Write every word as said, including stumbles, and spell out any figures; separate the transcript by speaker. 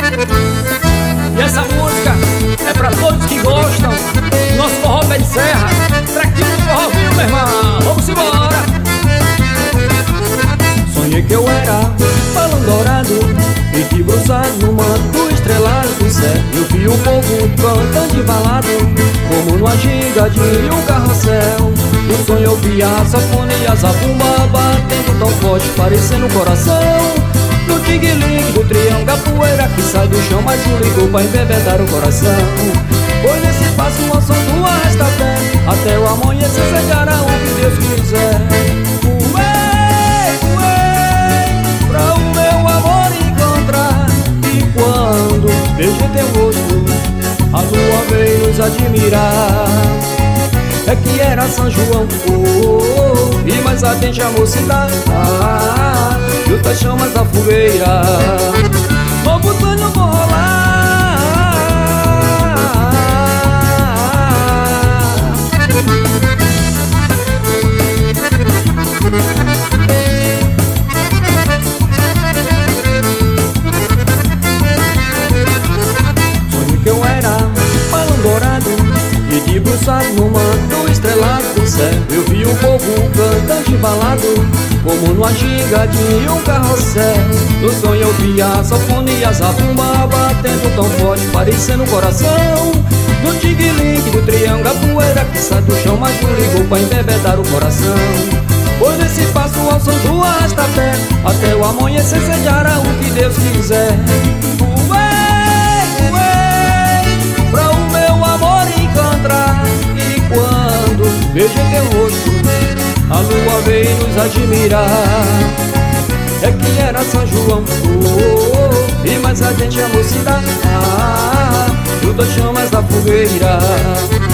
Speaker 1: E essa música é pra todos que gostam. Nosso forró pé de serra, traquinho do forró, viu, meu irmão? Vamos embora. Sonhei que eu era balão dourado e debruçado no manto estrelado do céu. Eu vi o povo cantando embalado, como numa ginga de um carrossel. No sonho eu vi a sanfona e a zabumba batendo tão forte, parecendo um coração. No tigre-ligue do triângulo, a poeira que sai do chão, mas não ligou pra embebedar o coração. Pois nesse passo o som do arrasta-pé, até o amanhecer cegará o que Deus quiser. Ué, ué, pra o meu amor encontrar. E quando vejo teu rosto, a lua veio nos admirar. É que era São João, oh, oh, e mais atente a mocidade, ah, junto às chamas da fogueira, vou botando, eu vou rolar. Sonhei que eu era balão dourado e debruçado no manto estrelado do céu. Eu vi o povo cantando embalado, como numa ginga de um carrossel. No sonho eu vi a sanfona e a zabumba batendo tão forte, parecendo um coração. No tigre-ligue do triângulo, a poeira que sai do chão, mas não ligou pra embebedar o coração. Pois nesse passo ao som do arrasta-pé, até o amanhecer sediará o que Deus quiser. Ué, ué, pra o meu amor encontrar. E quando vejo teu rosto, a lua veio nos admirar. É que era São João, oh, oh, e mais adiante a mocidade, ah, junto às chamas da fogueira.